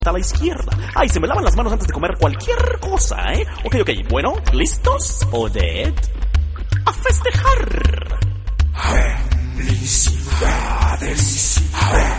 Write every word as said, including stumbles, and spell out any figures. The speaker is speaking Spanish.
a la izquierda. Ay, se me lavan las manos antes de comer cualquier cosa, ¿eh? Ok, ok, bueno, ¿listos? Odette, a festejar. Felicidades.